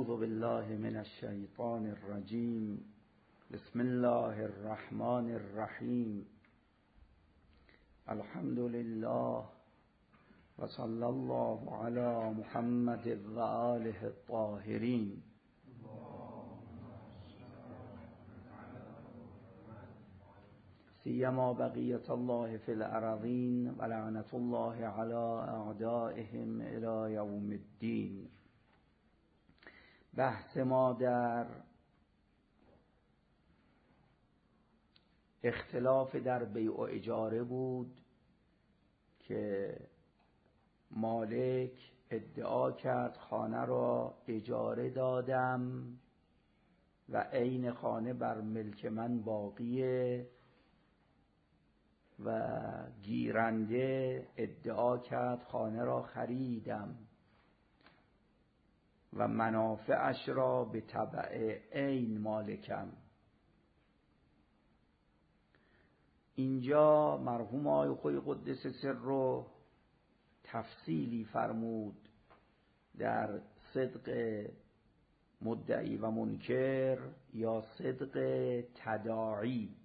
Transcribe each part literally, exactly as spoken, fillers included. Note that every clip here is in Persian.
اعوذ بالله من الشیطان الرجیم. بسم الله الرحمن الرحیم. الحمد لله و صلی الله علی محمد و آله الطاهرین. سیما بقیت الله فی الارضین و لعنت الله علی اعدائهم الی یوم الدین. بحث ما در اختلاف در بیع و اجاره بود که مالک ادعا کرد خانه را اجاره دادم و عین خانه بر ملک من باقیه، و گیرنده ادعا کرد خانه را خریدم و منافعش را به تبع عین مالکم. اینجا مرحوم آقای خویی قدس سر رو تفصیلی فرمود در صدق مدعی و منکر یا صدق تداعی.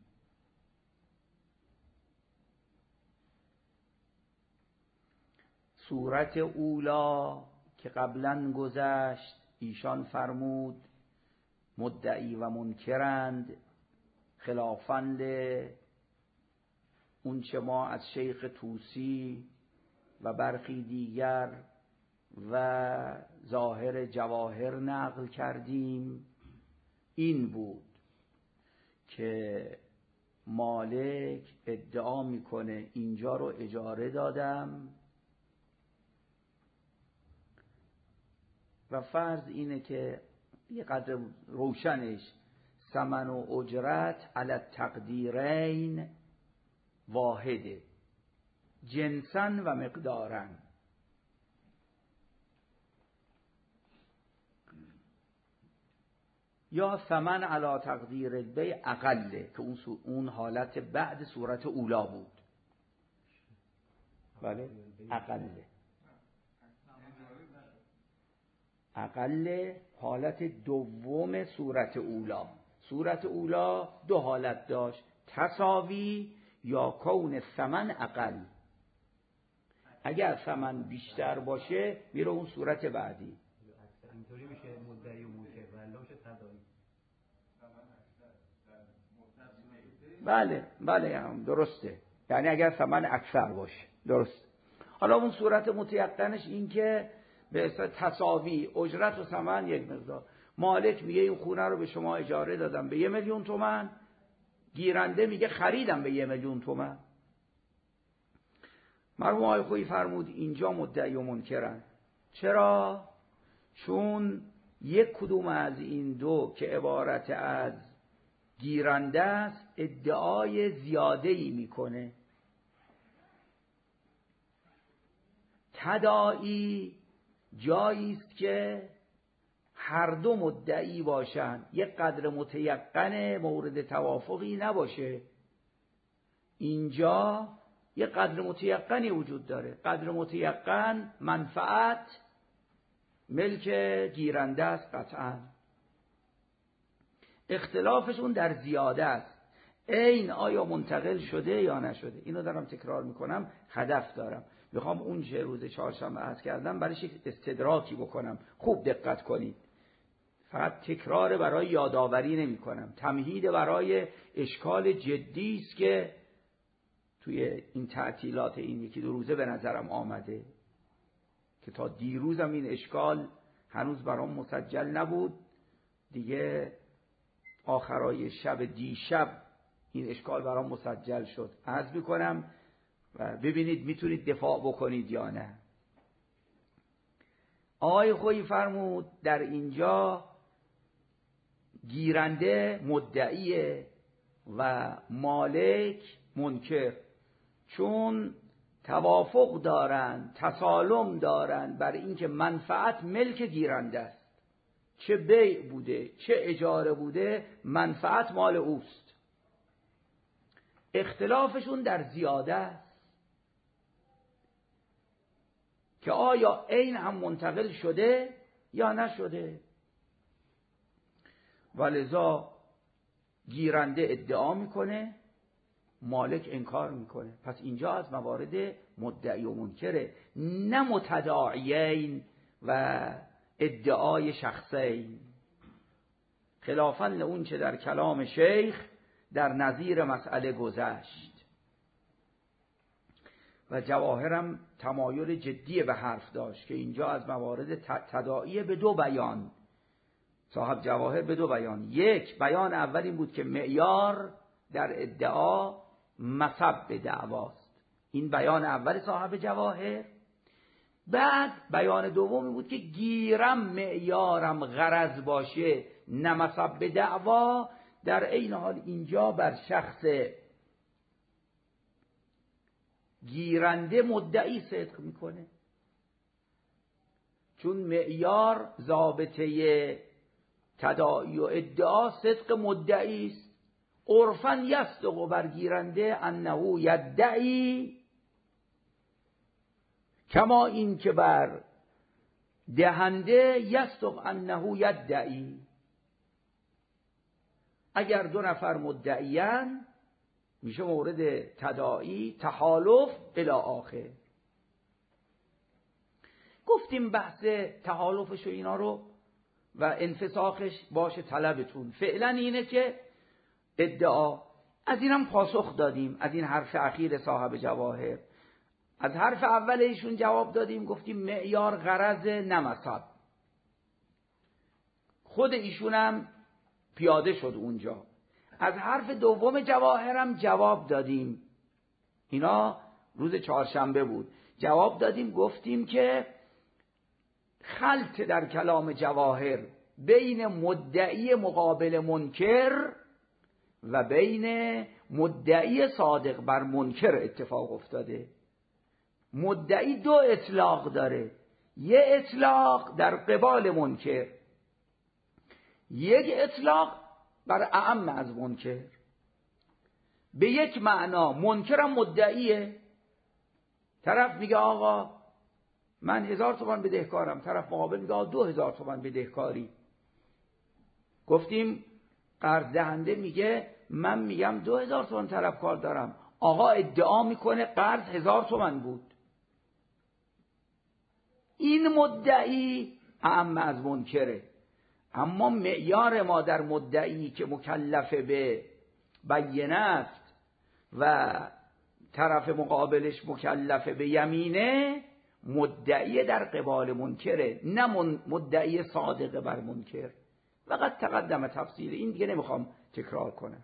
صورت اولا که قبلا گذشت ایشان فرمود مدعی و منکرند، خلافند اون چه ما از شیخ طوسی و برخی دیگر و ظاهر جواهر نقل کردیم. این بود که مالک ادعا میکنه اینجا رو اجاره دادم و فرض اینه که یه قدر روشنش ثمن و اجرت علی التقدیرین واحده، جنساً و مقداراً. یا ثمن علی تقدیر البیع اقله که اون اون حالت بعد صورت اولا بود. بله اقله اقل حالت دوم صورت اولا. صورت اولا دو حالت داشت، تساوی یا کون ثمن اقل. اگر ثمن بیشتر باشه میره اون صورت بعدی. اینطوری میشه مدعی و منکر و الا میشه تداعی. بله بله هم درسته، یعنی اگر ثمن اکثر باشه درست. حالا اون صورت متیقنش این که به اصطلاح تساوی اجرت و ثمن یک مقدار. مالک میگه این خونه رو به شما اجاره دادم به یه میلیون تومان، گیرنده میگه خریدم به یه میلیون تومان. مرحوم آقای خویی فرمود اینجا مدعی و منکرن. چرا؟ چون یک کدوم از این دو که عبارت از گیرنده است ادعای زیاده‌ای میکنه. تداعی جایی است که هر دو مدعی باشن، یک قدر متیقن مورد توافقی نباشه. اینجا یک قدر متیقنی وجود داره. قدر متیقن منفعت ملک گیرنده است قطعا. اختلافشون در زیاده است. این آیا منتقل شده یا نشده؟ اینو دارم تکرار میکنم، هدف دارم. میخوام اون چه روز چهارشنبه عرض کردم برایش یک استدراکی بکنم. خوب دقت کنید. فقط تکرار برای یادآوری نمی کنم، تمهید برای اشکال جدی است که توی این تعطیلات این یکی دو روزه به نظرم آمده که تا دیروزم این اشکال هنوز برام مسجل نبود. دیگه آخرای شب دیشب این اشکال برام مسجل شد. عرض میکنم و ببینید میتونید دفاع بکنید یا نه. آقای خویی فرمود در اینجا گیرنده مدعیه و مالک منکر، چون توافق دارن، تسالم دارن بر اینکه منفعت ملک گیرنده است. چه بیع بوده چه اجاره بوده منفعت مال اوست. اختلافشون در زیاده است که آیا عین هم منتقل شده یا نشده. ولذا گیرنده ادعا میکنه، مالک انکار میکنه. پس اینجا از موارد مدعی و منکره، نه متداعیین و ادعای شخصین، خلافاً اون چه در کلام شیخ در نظیر مسئله گذشت. و جواهرم تمایل جدی به حرف داشت که اینجا از موارد تداعی به دو بیان، صاحب جواهر به دو بیان. یک بیان اول این بود که معیار در ادعا مصب دعواست، این بیان اول صاحب جواهر. بعد بیان دومی بود که گیرم معیارم غرض باشه نه مصب دعوا، در عین حال اینجا بر شخص گیرنده مدعی صدق میکنه، چون معیار ضابطه تداعی و ادعا صدق مدعی است. عرفاً یصدق بر گیرنده انه یدعی، کما این که بر دهنده یصدق انه یدعی. اگر دو نفر مدعیان میشه مورد تداعی تحالف الی آخر. گفتیم بحث تحالفش و اینا رو و انفساخش باشه طلبتون. فعلا اینه که ادعا، از اینم پاسخ دادیم، از این حرف اخیر صاحب جواهر. از حرف اول ایشون جواب دادیم، گفتیم معیار غرض نمصب. خود ایشونم پیاده شد اونجا. از حرف دوم جواهرم جواب دادیم، اینا روز چهارشنبه بود، جواب دادیم گفتیم که خلط در کلام جواهر بین مدعی مقابل منکر و بین مدعی صادق بر منکر اتفاق افتاده. مدعی دو اطلاق داره، یک اطلاق در قبال منکر، یک اطلاق بر اعم از منکر. به یک معنا منکرم مدعیه، طرف میگه آقا من هزار تومان بدهکارم، طرف مقابل میگه آقا دو هزار تومان بدهکاری. گفتیم قرض دهنده میگه من میگم دو هزار تومان طلبکار دارم، آقا ادعا میکنه قرض هزار تومان بود. این مدعی اعم از منکره. اما معیار ما در مدعی که مکلف به بینه است و طرف مقابلش مکلف به یمینه، مدعی در قبال منکره، نه مدعی صادق بر منکر. وقت تقدم تفصیل این دیگه نمیخوام تکرار کنم.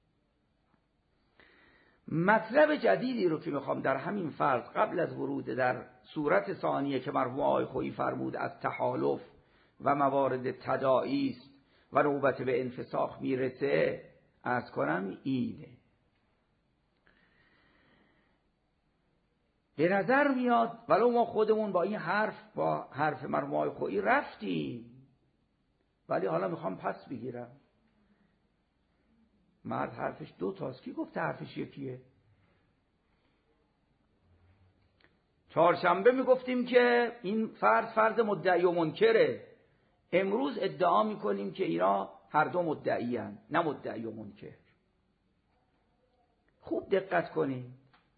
مطلب جدیدی رو که میخوام در همین فرض قبل از ورود در صورت ثانیه که مرحوم آقای خویی فرمود از تحالف و موارد تداعی است و نوبت به انفساخ میرسه عرض کنم اینه. به نظر میاد ولو ما خودمون با این حرف با حرف مرحوم آقای خویی رفتیم، ولی حالا میخوام پس بگیرم. مرد حرفش دو تاست، کی گفته حرفش یکیه؟ چهارشنبه میگفتیم که این فرض فرض مدعی و منکره، امروز ادعا میکنیم که اینا هر دو مدعی هستند، نه مدعی و منکر. خوب دقت کنیم.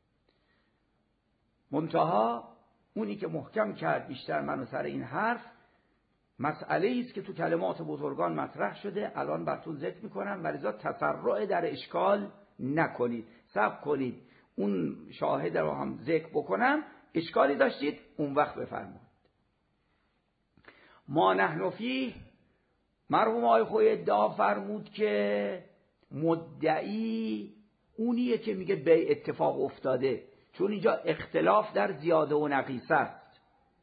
منتها اونی که محکم کرد بیشتر منو سر این حرف، مسئله است که تو کلمات بزرگان مطرح شده، الان براتون ذکر میکنم، ولذا تسرع در اشکال نکنید، صبر کنید اون شاهد رو هم ذکر بکنم، اشکالی داشتید اون وقت بفرمایید. ما نحن فیه، مرحوم آقای خویی ادعا فرمود که مدعی اونیه که میگه به اتفاق افتاده، چون اینجا اختلاف در زیاده و نقیصه است،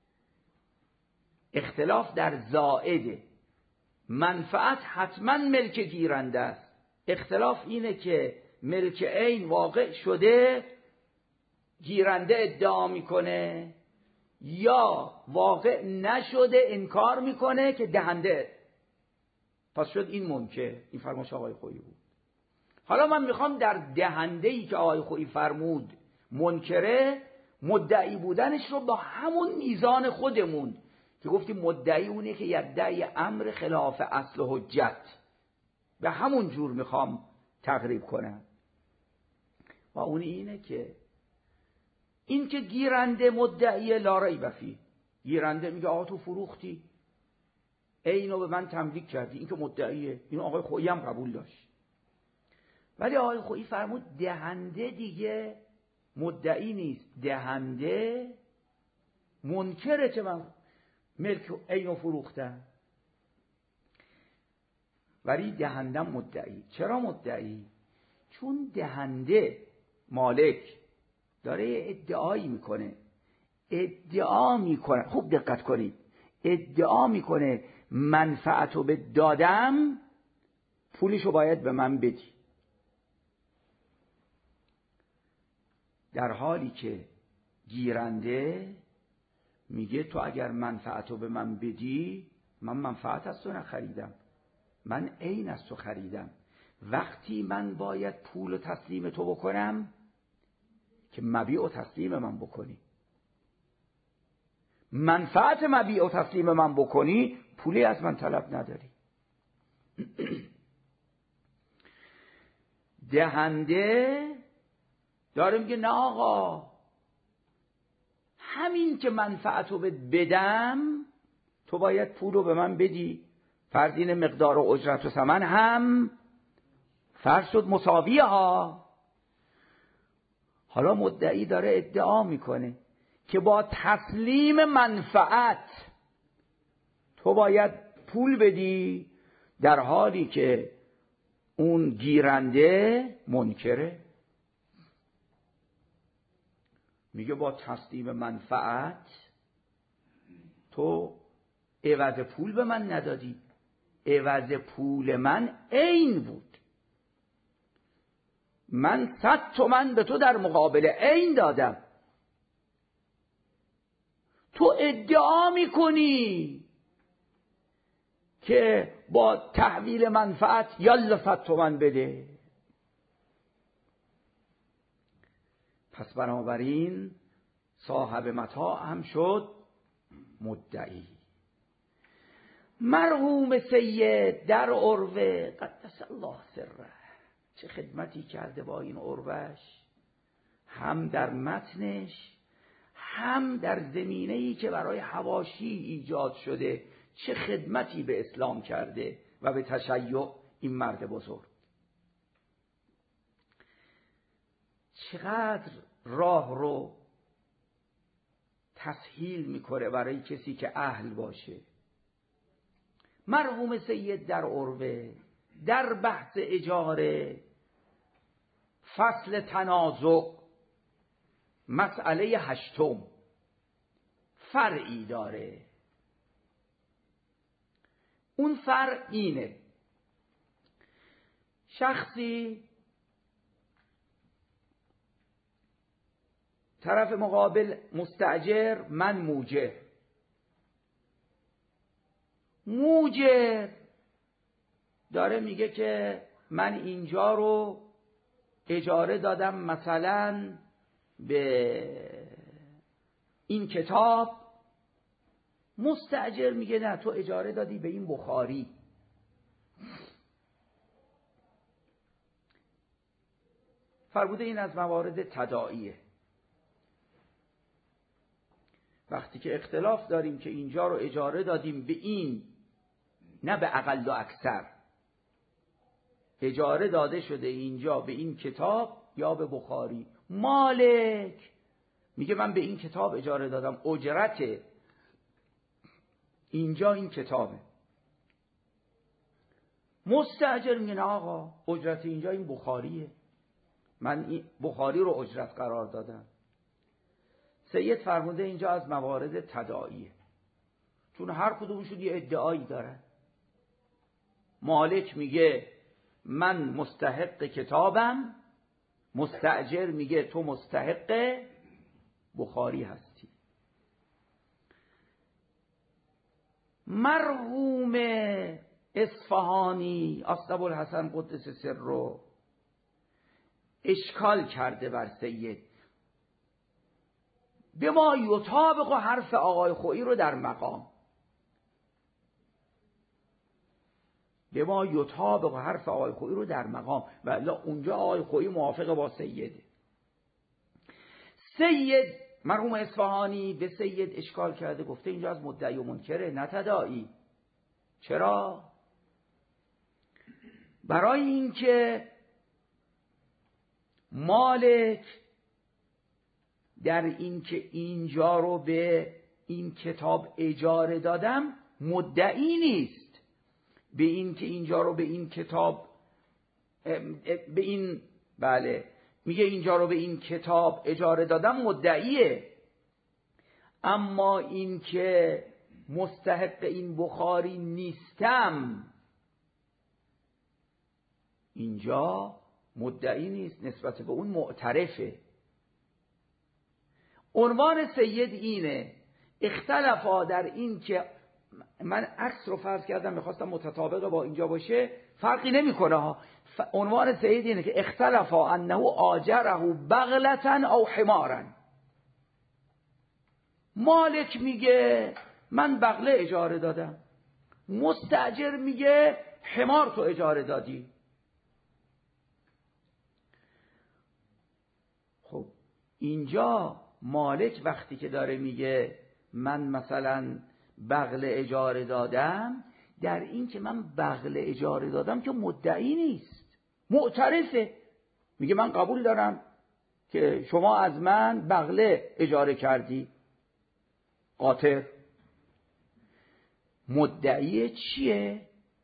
اختلاف در زائده، منفعت حتما ملک گیرنده است. اختلاف اینه که ملک عین واقع شده گیرنده ادعا میکنه، یا واقع نشده انکار میکنه که دهنده. پس شد این منکر. این فرمایش آقای خویی بود. حالا من میخوام در دهنده‌ای که آقای خویی فرمود منکره، مدعی بودنش رو با همون میزان خودمون که گفتیم مدعی اونه که یدعی امر خلاف اصل حجت، به همون جور میخوام تقریب کنم. و اون اینه که این که گیرنده مدعی لا ریب فیه، گیرنده میگه آقا تو فروختی، اینو به من تملیک کردی، این که مدعیه، این آقای خویی هم قبول داشت. ولی آقای خویی فرمود دهنده دیگه مدعی نیست، دهنده منکره که من ملک اینو فروختم، ولی دهنده مدعی. چرا مدعی؟ چون دهنده مالک داره ادعایی میکنه، ادعا میکنه، خوب دقت کنید، ادعا میکنه منفعتو به دادم، پولشو باید به من بدی. در حالی که گیرنده میگه تو اگر منفعتو به من بدی، من منفعت از تو نخریدم، من عین از تو خریدم. وقتی من باید پول و تسلیم تو بکنم که مبیع و تسلیم من بکنی. منفعت مبیع و تسلیم من بکنی، پولی از من طلب نداری. دهنده داره میگه نه آقا، همین که منفعتو بدم تو باید پولو به من بدی. فرض اینه مقدار و اجرت و ثمن هم فرض شد مساویه ها. حالا مدعی داره ادعا میکنه که با تسلیم منفعت تو باید پول بدی، در حالی که اون گیرنده منکره، میگه با تسلیم منفعت تو عوض پول به من ندادی، عوض پول من عین بود، من صد تومن به تو در مقابل عین دادم، تو ادعا میکنی که با تحویل منفعت یالا صد تومن بده. پس بنابراین صاحب متاع هم شد مدعی. مرحوم سید در عروه قدس الله سره چه خدمتی کرده با این عروهش، هم در متنش هم در زمینه‌ای که برای حواشی ایجاد شده، چه خدمتی به اسلام کرده و به تشیع این مرد بزرگ. چقدر راه رو تسهیل میکنه برای کسی که اهل باشه. مرحوم سید در عروه در بحث اجاره فصل تنازع مسئله هشتم فرعی داره. اون فرع اینه: شخصی طرف مقابل مستأجر، من موجر. موجر داره میگه که من اینجا رو اجاره دادم مثلا به این کتاب. مستأجر میگه نه، تو اجاره دادی به این بخاری. فرموده این از موارد تداعیه. وقتی که اختلاف داریم که اینجا رو اجاره دادیم به این، نه به اقل و اکثر، اجاره داده شده اینجا به این کتاب یا به بخاری. مالک میگه من به این کتاب اجاره دادم، اجرت اینجا این کتابه. مستأجر میگه نه آقا، اجرت اینجا این بخاریه، من این بخاری رو اجرت قرار دادم. سید فرموده اینجا از موارد تداعیه، چون هر کدومشون یه ادعایی دارن. مالک میگه من مستحق کتابم، مستأجر میگه تو مستحق بخاری هستی. مرحوم اصفهانی اصحاب الحسن قدس سر رو اشکال کرده بر سید، به ما یطابق حرف آقای خویی رو در مقام. به ما یطابق حرف آقای خویی رو در مقام، ولی اونجا آقای خویی موافق با سیده. سید مرحوم اصفهانی به سید اشکال کرده، گفته اینجا از مدعی و منکره نه تداعی. چرا؟ برای اینکه مالک در اینکه اینجا رو به این کتاب اجاره دادم مدعی نیست، به اینکه اینجا رو به این کتاب به این بله میگه اینجا رو به این کتاب اجاره دادم مدعیه، اما اینکه مستحق این بخاری نیستم اینجا مدعی نیست، نسبت به اون معترفه. عنوان سید اینه، اختلافا در این که من عکس رو فرض کردم میخواستم متطابق با اینجا باشه، فرقی نمیکنه ها. عنوان سید اینه که اختلافا انه آجره بغلتا او حمارا. مالک میگه من بغله اجاره دادم، مستاجر میگه حمار تو اجاره دادی. خب اینجا مالک وقتی که داره میگه من مثلا بغله اجاره دادم، در این که من بغله اجاره دادم که مدعی نیست، معترفه، میگه من قبول دارم که شما از من بغله اجاره کردی. قاطر مدعی چیه؟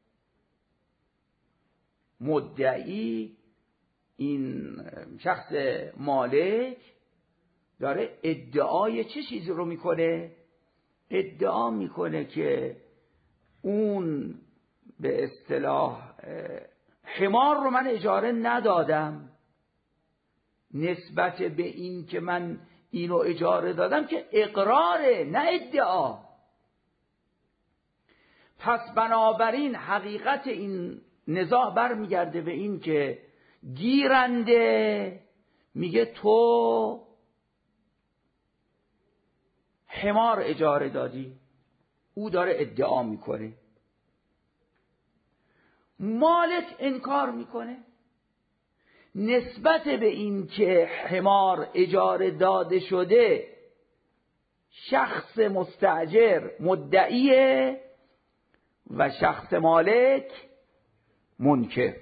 مدعی این شخص مالک داره ادعای چه چیزی رو میکنه؟ ادعا میکنه که اون به اصطلاح حمار رو من اجاره ندادم، نسبت به این که من اینو اجاره دادم که اقراره نه ادعا. پس بنابراین حقیقت این نزاع برمیگرده به این که گیرنده میگه تو حمار اجاره دادی، او داره ادعا میکنه، مالک انکار میکنه. نسبت به این که حمار اجاره داده شده شخص مستاجر مدعیه و شخص مالک منکر.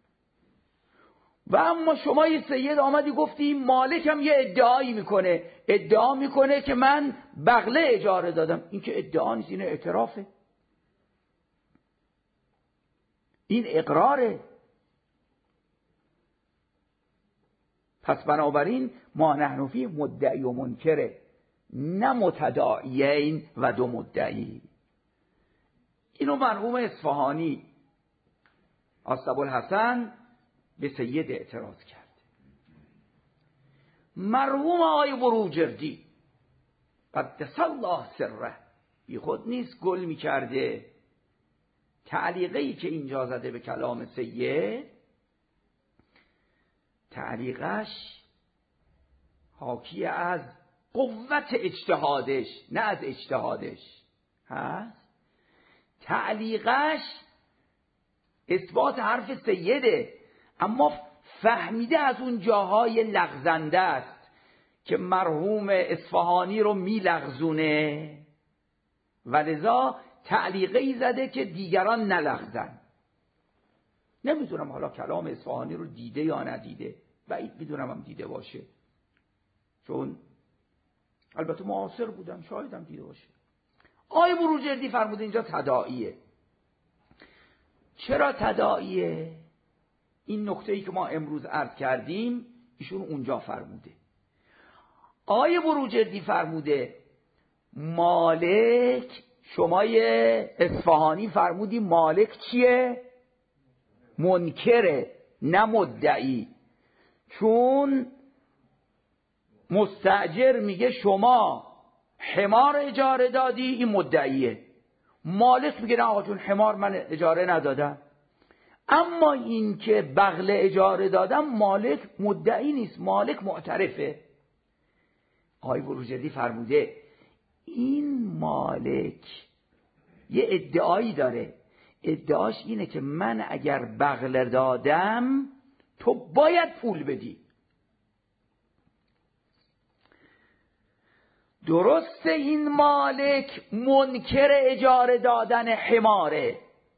و اما شما یه سید آمدی گفتی مالک هم یه ادعایی میکنه، ادعا میکنه که من بغله اجاره دادم. این که ادعا نیست، این اعترافه، این اقراره. پس بنابراین ما نحن فی مدعی و منکره، نه متداعیین و دو مدعی. اینو مرحوم اصفهانی اسدالحسن به سید اعتراض کرد. مرحوم آقای بروجردی قدس الله سره بی خود نیست گل می کرده. تعلیقی که اینجا زده به کلام سید، تعلیقش حاکی از قوت اجتهادش نه از اجتهادش هست. تعلیقش اثبات حرف سیده، اما فهمیده از اون جاهای لغزنده است که مرحوم اصفهانی رو می لغزونه و لذا تعلیقی زده که دیگران نلغزن. نمیدونم حالا کلام اصفهانی رو دیده یا ندیده، بعید میدونم هم دیده باشه، چون البته معاصر بودم، شاید هم دیده باشه. آقای بروجردی فرموده اینجا تداعیه. چرا تداعیه؟ این نکته‌ای که ما امروز عرض کردیم ایشون اونجا فرموده. آقای بروجردی فرموده مالک، شمای اصفهانی فرمودی مالک چیه؟ منکره نه مدعی، چون مستاجر میگه شما حمار اجاره دادی، این مدعیه. مالک میگه نه آقا جون حمار من اجاره ندادم. اما این که بغله اجاره دادم مالک مدعی نیست، مالک معترفه. آقای بروجردی فرموده این مالک یه ادعایی داره، ادعاش اینه که من اگر بغله دادم تو باید پول بدی. درسته این مالک منکر اجاره دادن حماره،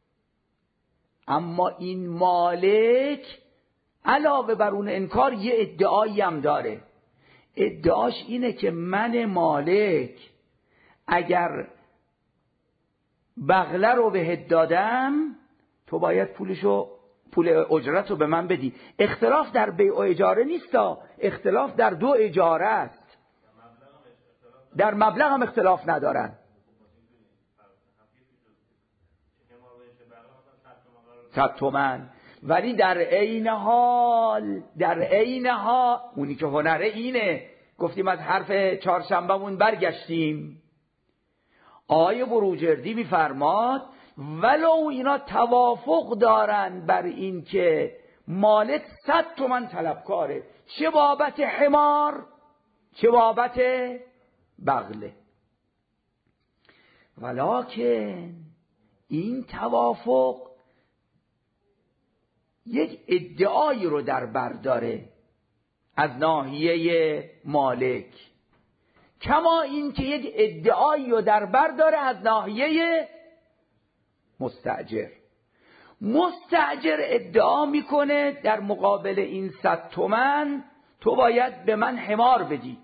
اما این مالک علاوه بر اون انکار یه ادعایی هم داره. ادعاش اینه که من مالک اگر بغله رو بهت دادم تو باید پولشو پول اجرت رو به من بدی. اختلاف در بیع و اجاره نیستا، اختلاف در دو اجاره است. در مبلغ هم اختلاف ندارن. صد تومن. ولی در عین حال در عین حال اونی که هنره اینه، گفتیم از حرف چهارشنبهمون برگشتیم. آیه بروجردی میفرماد ولو اینا توافق دارن بر این که مالک صد تومن طلبکاره، چه بابت حمار چه بابت بغله، ولکن این توافق یک ادعایی رو در بر داره از ناحیه مالک، کما این که یک ادعایی رو در بر داره از ناحیه مستأجر. مستأجر ادعا میکنه در مقابل این صد تومن تو باید به من حمار بدی،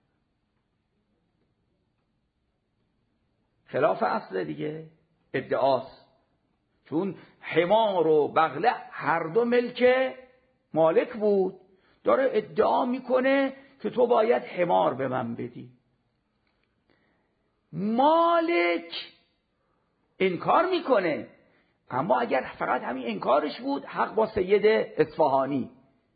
خلاف اصل دیگه ادعاست، چون حمار و بغله هر دو ملک مالک بود، داره ادعا میکنه که تو باید حمار به من بدی. مالک انکار میکنه، اما اگر فقط همین انکارش بود حق با سید اصفهانی،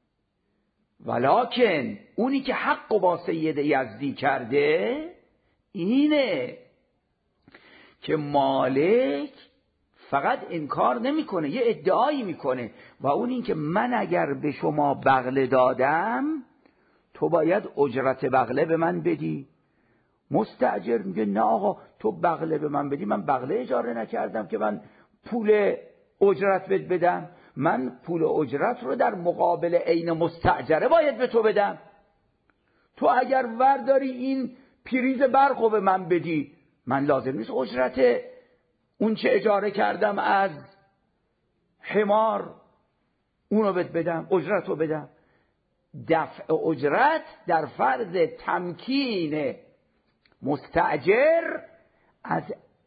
ولکن اونی که حق با سید یزدی کرده اینه که مالک فقط انکار نمیکنه، یه ادعایی میکنه، و اون این که من اگر به شما بغله دادم تو باید اجرت بغله به من بدی. مستأجر میگه نه آقا تو بغله به من بدی، من بغله اجاره نکردم که من پول اجرت بد بدم، من پول اجرت رو در مقابل عین مستأجره باید به تو بدم. تو اگر ورداری این پریز برق رو به من بدی، من لازم نیست اجرت اون چه اجاره کردم از حمار اونو بد بدم، اجرت رو بدم. دفع اجرت در فرض تمکین مستأجر از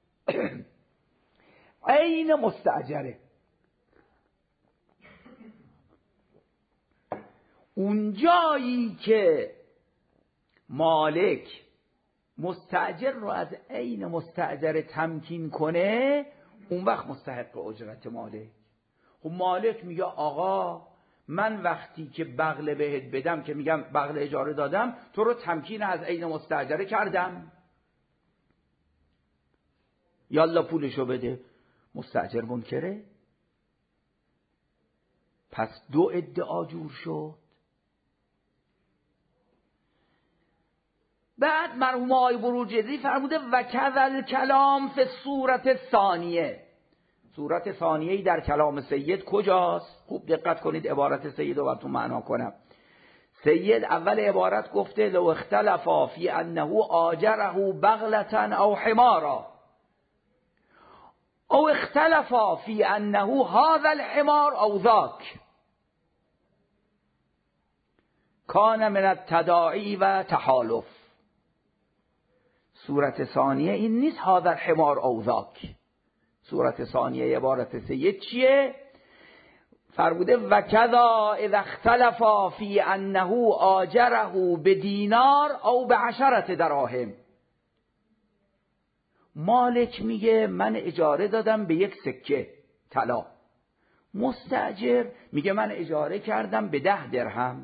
عین مستأجره. اونجایی که مالک مستأجر رو از عین مستأجر تمکین کنه اون وقت مستحق اجرت مالک. خب مالک میگه آقا من وقتی که بغله بهت بدم که میگم بغله اجاره دادم تو رو تمکین از عین مستأجره کردم، یالا پولشو بده. مستأجر منکره، پس دو ادعا جور شد. بعد مرحوم آقای بروجردی فرموده و کذل کلام فی صورت ثانیه. صورت ثانیه‌ای در کلام سید کجاست؟ خوب دقت کنید عبارت سید رو براتون معنا کنم. سید اول عبارت گفته لو اختلفا فی انه آجره بغلة او حمارا او اختلفا فی انه هذا الحمار او ذاک کان من التداعی و تحالف. صورت ثانیه این نیست هذا الحمار او ذاک. صورت ثانیه عبارت سید چیه؟ فرموده و کذا اذا اختلفا فی انه آجره بدینار او بعشرت دراهم. مالک میگه من اجاره دادم به یک سکه طلا، مستأجر میگه من اجاره کردم به ده درهم.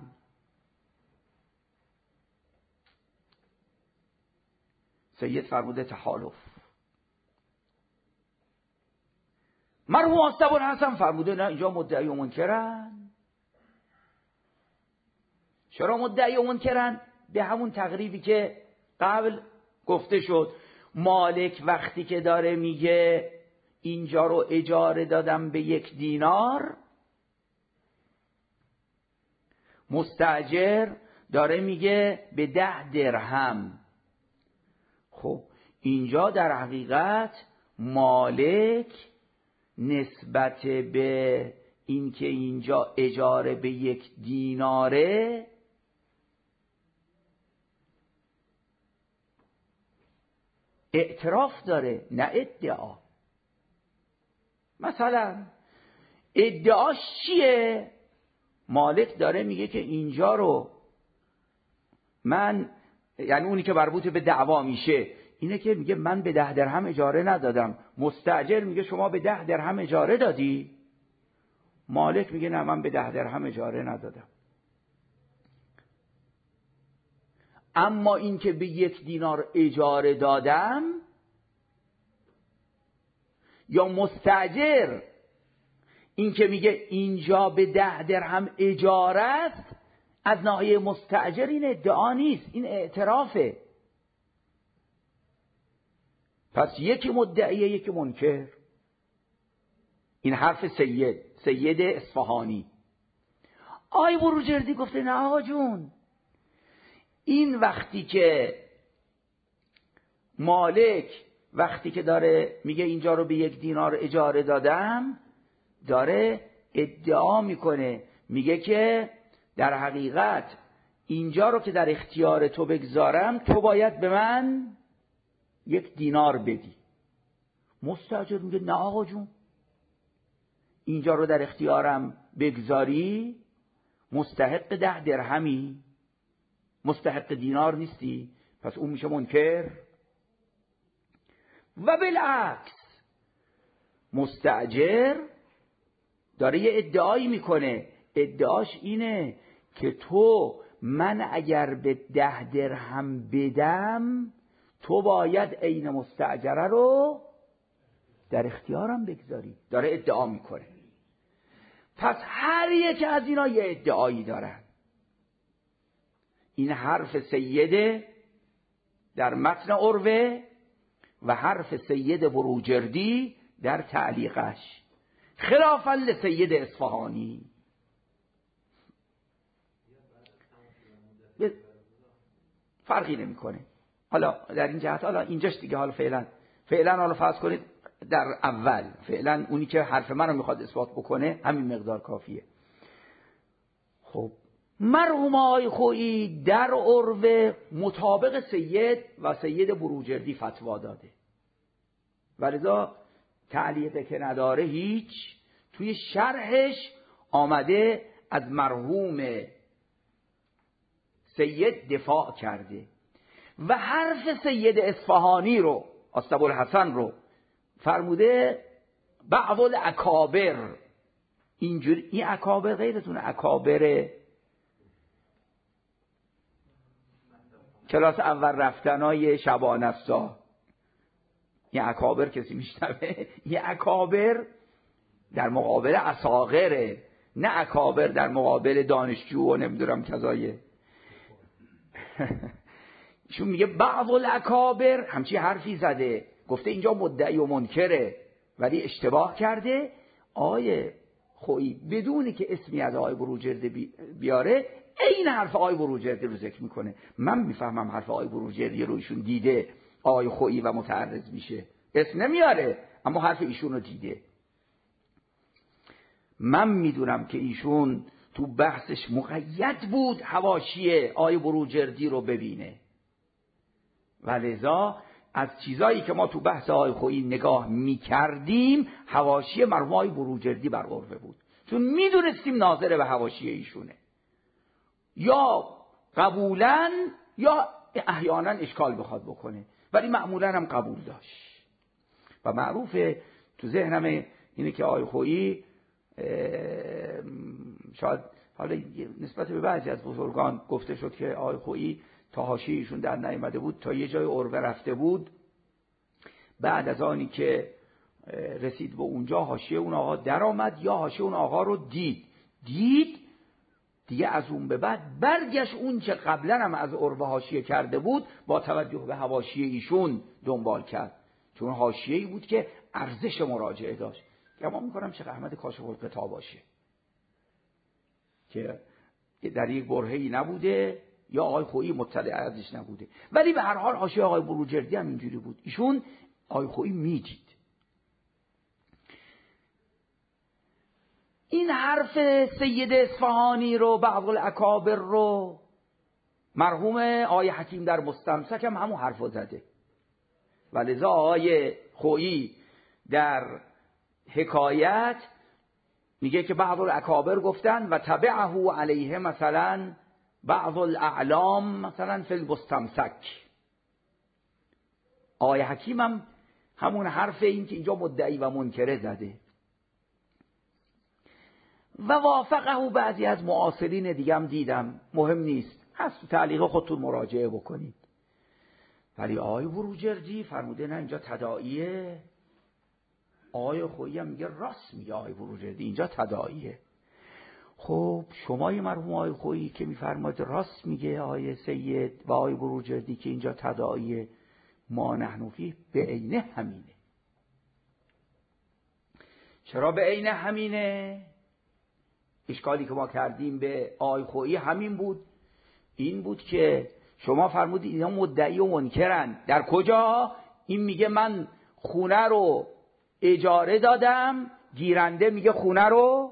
سید فرموده تحالف. مرحوم ابوالحسن فرموده نه اینجا مدعی و منکرن. چرا مدعی و منکرن؟ به همون تقریبی که قبل گفته شد. مالک وقتی که داره میگه اینجا رو اجاره دادم به یک دینار، مستاجر داره میگه به ده درهم. خب اینجا در حقیقت مالک نسبت به اینکه اینجا اجاره به یک دیناره اعتراف داره، نه ادعا. مثلا ادعاش چیه؟ مالک داره میگه که اینجا رو من، یعنی اونی که مربوط به دعوا میشه اینه که میگه من به ده درهم اجاره ندادم. مستاجر میگه شما به ده درهم اجاره دادی؟ مالک میگه نه من به ده درهم اجاره ندادم. اما این که به یک دینار اجاره دادم، یا مستاجر این که میگه اینجا به ده درهم اجاره است، از ناحیه مستاجر این ادعا نیست، این اعترافه. پس یکی مدعیه یکی منکر. این حرف سید سید اصفهانی. آی بروجردی گفته نه آقا جون، این وقتی که مالک وقتی که داره میگه اینجا رو به یک دینار اجاره دادم، داره ادعا میکنه، میگه که در حقیقت اینجا رو که در اختیار تو بگذارم، تو باید به من یک دینار بدی. مستاجر میگه نه آقا جون، اینجا رو در اختیارم بگذاری مستحق ده درهمی، مستحق دینار نیستی. پس اون میشه منکر. و بالعکس مستاجر داره یه ادعایی میکنه، ادعاش اینه که تو، من اگر به ده درهم بدم تو باید عین مستاجره رو در اختیارم بگذاری. داره ادعا میکنه. پس هر یک از اینا یه ادعایی دارن. این حرف سید در متن عروه و حرف سید بروجردی در تعلیقش، خلافاً لسید اصفهانی. فرقی نمیکنه. حالا در این جهت، حالا اینجاش دیگه، حالا فعلا فعلا حالا فرض کنید در اول فعلا اونی که حرف منو میخواد اثبات بکنه همین مقدار کافیه. خب مرحوم آقای خویی در عروه مطابق سید و سید بروجردی فتوا داده، ولذا تعلیقه که نداره هیچ، توی شرحش آمده از مرحوم سید دفاع کرده و حرف سید اصفهانی رو، اسطبوالحسن رو فرموده بعض الاکابر. اینجوری این اکابر غیرتونه، اکابر کلاس اول رفتنای شبانستا، این اکابر کسی میشنوه؟ این اکابر در مقابل اصاغره، نه اکابر در مقابل دانشجو و نمیدونم کذایه. ایشون میگه بعض الاکابر همچی حرفی زده، گفته اینجا مدعی و منکره، ولی اشتباه کرده. آیه خویی بدونی که اسمی از آقای بروجردی بیاره این حرف آقای بروجردی رو ذکر میکنه. من میفهمم حرف آقای بروجردی رو ایشون دیده، آقای خویی و متعرض میشه، اسم نمیاره اما حرف ایشون رو دیده. من میدونم که ایشون تو بحثش مقید بود حواشی آقای بروجردی رو ببینه، ولذا از چیزایی که ما تو بحث آقای خویی نگاه میکردیم حواشی مرحوم آقای بروجردی بر عروه بود، چون میدونستیم ناظر به حواشی ایشونه، یا قبولاً یا احیانا اشکال بخواد بکنه، ولی معمولاً هم قبول داشت. و معروفه تو ذهنم اینه که آقای خویی شاید حالا نسبت به بعضی از بزرگان گفته شد که آقای خویی تا حاشیه‌شون در نیامده بود، تا یه جای عروه رفته بود، بعد از آنی که رسید به اونجا حاشیه اون آقا در آمد یا حاشیه اون آقا رو دید دید دیگه از اون به بعد برگشت اون چه قبلا هم از عروه حاشیه کرده بود با توجه به حواشیه ایشون دنبال کرد، چون حاشیه‌ای بود که ارزش مراجعه داشت. گمان میکنم شیخ احمد کاشف الغطا باشه که در یک برهه‌ای نبوده یا آقای خویی مطلع ازش نبوده، ولی به هر حال حاشیه آقای بروجردی هم اینجوری بود. ایشون آقای خویی میدید. این حرف سید اصفهانی رو، بعض الاکابر رو، مرحوم آقای حکیم در مستمسک هم همون حرفو زده و لذا آقای خویی در حکایت میگه که بعض الاکابر گفتن و تبعه علیه مثلا بعض الاعلام مثلا فی المستمسک. آقای حکیم هم همون حرف این که اینجا مدعی و منکره زده و وافقه بعضی از معاصرین دیگه هم دیدم، مهم نیست، هست تو تعلیق خودتون مراجعه بکنید. ولی آقای بروجردی فرموده نه اینجا تداعیه. آقای خویی هم میگه راست میگه آقای بروجردی اینجا تداعیه. خب شمای مرحوم آقای خویی که میفرماید راست میگه آقای سید و آقای بروجردی که اینجا تداعیه، ما نحن فیه به عینه همینه. چرا به عینه همینه؟ اشکالی که ما کردیم به آقای خویی همین بود، این بود که شما فرمودید اینا مدعی و منکرن. در کجا؟ این میگه من خونه رو اجاره دادم، گیرنده میگه خونه رو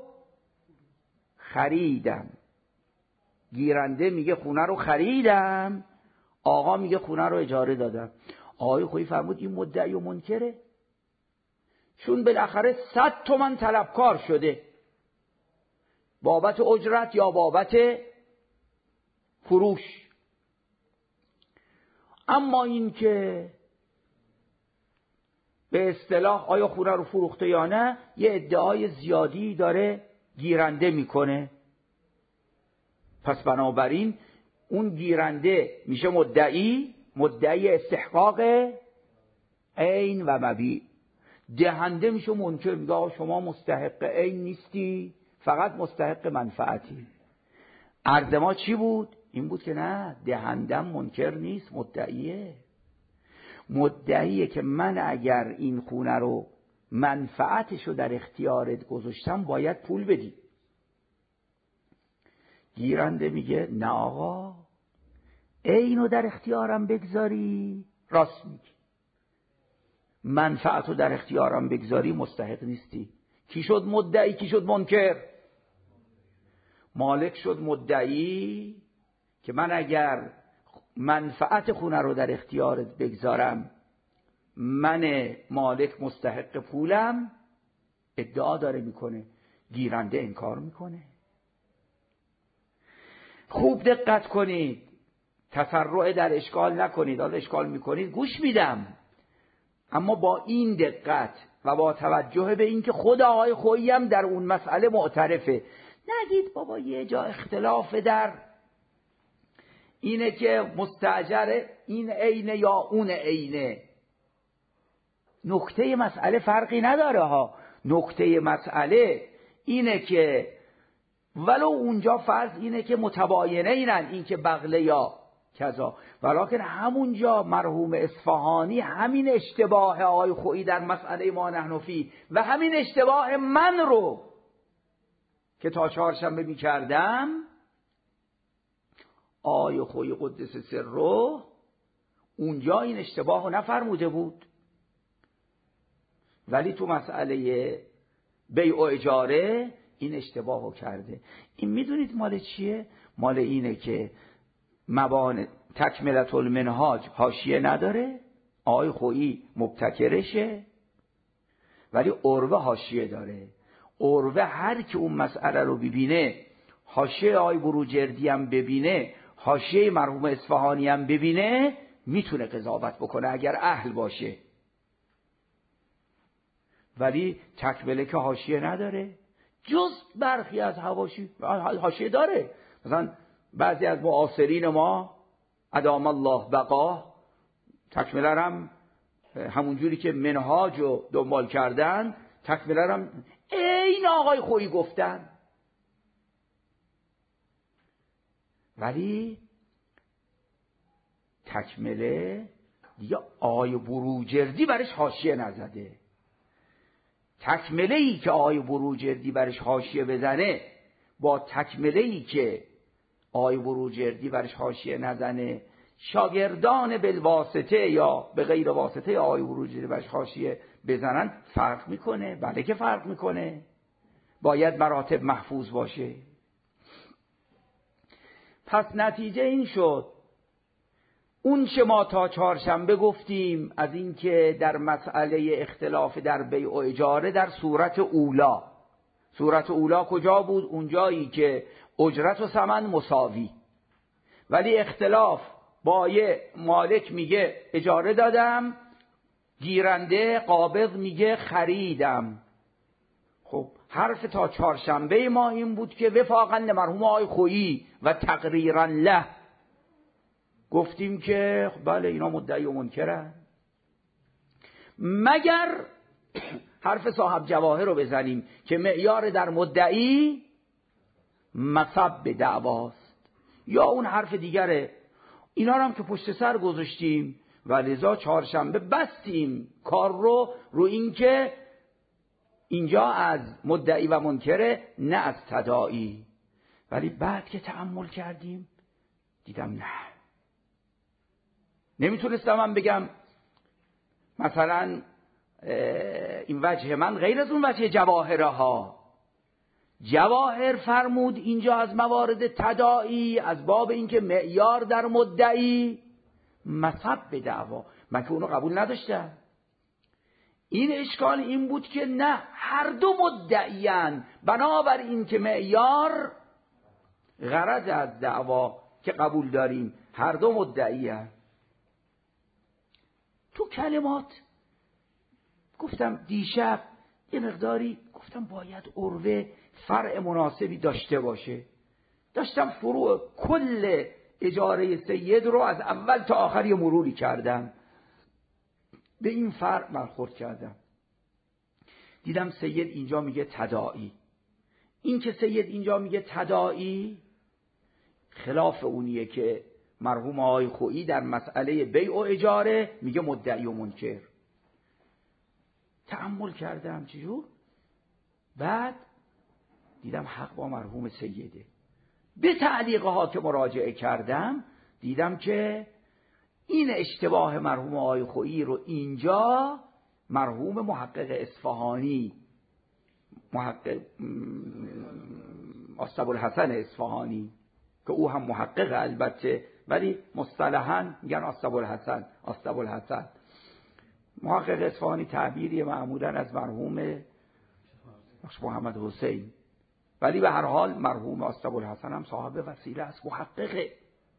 خریدم. گیرنده میگه خونه رو خریدم، آقا میگه خونه رو اجاره دادم. آقای خویی فرمود این مدعی و منکره، چون بالاخره صد تومن طلبکار شده بابت اجرت یا بابت فروش. اما این که به اصطلاح آیا خونه رو فروخته یا نه، یه ادعای زیادی داره گیرنده میکنه. پس بنابراین اون گیرنده میشه مدعی، مدعی استحقاق عین و مبیع. دهنده میشه منکر، میگه شما مستحق عین نیستی، فقط مستحق منفعتی. عرض ما چی بود؟ این بود که نه، دهندم منکر نیست، مدعیه. مدعیه که من اگر این خونه رو منفعتشو در اختیارت گذاشتم باید پول بدی. گیرنده میگه نه آقا، اینو در اختیارم بگذاری راست میگی، منفعتو در اختیارم بگذاری مستحق نیستی. کی شد مدعی، کی شد منکر؟ مالک شد مدعی که من اگر منفعت خونه رو در اختیارت بگذارم من مالک مستحق پولم، ادعا داره میکنه. گیرنده انکار میکنه. خوب دقت کنید، تسرع در اشکال نکنید. حالا اشکال میکنید گوش میدم، اما با این دقت و با توجه به اینکه خود آقای خویی هم در اون مسئله معترفه. نگید بابا یه جا اختلاف در اینه که مستاجر این عینه یا اون عینه. نکته مسئله فرقی نداره ها. نکته مسئله اینه که ولو اونجا فرض اینه که متباینه اینن، این که بغله یا کذا، ولیکن همونجا مرحوم اصفهانی همین اشتباه آقای خویی در مسئله ما نحن فیه و همین اشتباه من رو که تا چهارشنبه می کردم، آقای خویی قدس سره اونجا این اشتباه رو نفرموده بود، ولی تو مسئله بیع و اجاره این اشتباه رو کرده. این میدونید مال چیه؟ مال اینه که مبان تکملت المنهاج حاشیه نداره، آقای خویی مبتکرشه، ولی عروه حاشیه داره. عروه هر که اون مسئله رو ببینه، حاشیه آقای بروجردی هم ببینه، حاشیه مرحوم اصفهانی هم ببینه، میتونه قضاوت بکنه اگر اهل باشه. ولی تکمله که حاشیه نداره، جز برخی از حواشی حاشیه داره. مثلا بعضی از معاصرین ما ادام الله بقاه تکمله هم همونجوری که منهاج رو دنبال کردن، تکمله هم این آقای خویی گفتن، ولی تکمله دیگه آقای بروجردی برش حاشیه نزده. تکمله‌ای که آقای بروجردی برش حاشیه بزنه با تکمله‌ای که آقای بروجردی برش حاشیه نزنه، شاگردان بالواسطه یا به غیر واسطه آقای بروجردی برش حاشیه بزنن، فرق میکنه؟ بله که فرق میکنه. باید مراتب محفوظ باشه. پس نتیجه این شد اون چه ما تا چهارشنبه گفتیم از این که در مسئله اختلاف در بیع و اجاره در صورت اولا، صورت اولا کجا بود؟ اونجایی که اجرت و ثمن مساوی، ولی اختلاف بایع مالک میگه اجاره دادم، گیرنده قابض میگه خریدم. خب حرف تا چهارشنبه ما این بود که وفاقا لمرحوم آقای خویی و تقریرا له گفتیم که بله اینا مدعی و منکرن، مگر حرف صاحب جواهر رو بزنیم که معیار در مدعی مصب به دعواست، یا اون حرف دیگره. اینا رو هم که پشت سر گذاشتیم و لذا چهارشنبه بستیم کار رو رو این که اینجا از مدعی و منکره نه از تداعی. ولی بعد که تأمل کردیم دیدم نه، نمیتونستم من بگم مثلا این وجه من غیر از اون وجه جواهره ها. جواهر فرمود اینجا از موارد تداعی از باب اینکه معیار در مدعی مصب به دعوا، من که اونو قبول نداشتم. این اشکال این بود که نه، هر دو مدعیان، بنابر این که معیار غرض از دعوا که قبول داریم هر دو مدعیان. تو کلمات گفتم دیشب یه مقداری گفتم باید عروه فرع مناسبی داشته باشه. داشتم فروع کل اجاره سید رو از اول تا آخری مروری کردم، به این فرع برخورد کردم. دیدم سید اینجا میگه تداعی. این که سید اینجا میگه تداعی خلاف اونیه که مرحوم آقای خویی در مسئله بیع و اجاره میگه مدعی و منکر. تأمل کردم چجور؟ بعد دیدم حق با مرحوم سیده. به تعلیقه ها که مراجعه کردم دیدم که این اشتباه مرحوم آقای خویی رو اینجا مرحوم محقق اصفهانی، محقق ابوالحسن اصفهانی که او هم محقق البته ولی مصطلحاً میگن ابوالحسن ابوالحسن محقق اصفهانی تعبیری معمولاً از مرحوم محمد حسین، ولی به هر حال مرحوم ابوالحسن هم صاحب وسیله است، محقق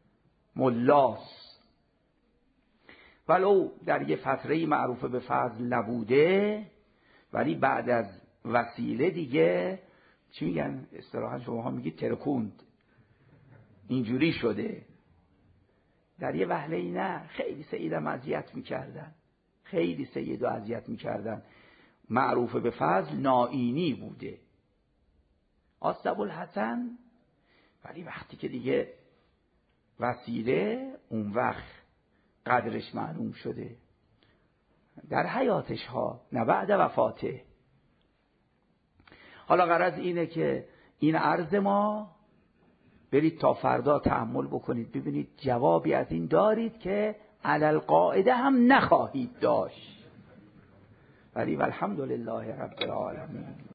ملاس، ولو در یه فتره معروف به فضل نبوده ولی بعد از وسیله دیگه چی میگن اصطلاحاً شما ها میگید ترکوند، اینجوری شده. در یه وهله ای نه، خیلی سیدم اذیت میکردن، خیلی سید رو اذیت میکردن. معروف به فضل نائینی بوده ابوالحسن، ولی وقتی که دیگه وسیله اون وقت قدرش معلوم شده در حیاتش ها نه بعد وفاته. حالا غرض اینه که این عرض ما برید تا فردا تأمل بکنید ببینید جوابی از این دارید که علل قاعده هم نخواهید داشت. ولی والحمدلله رب العالمین.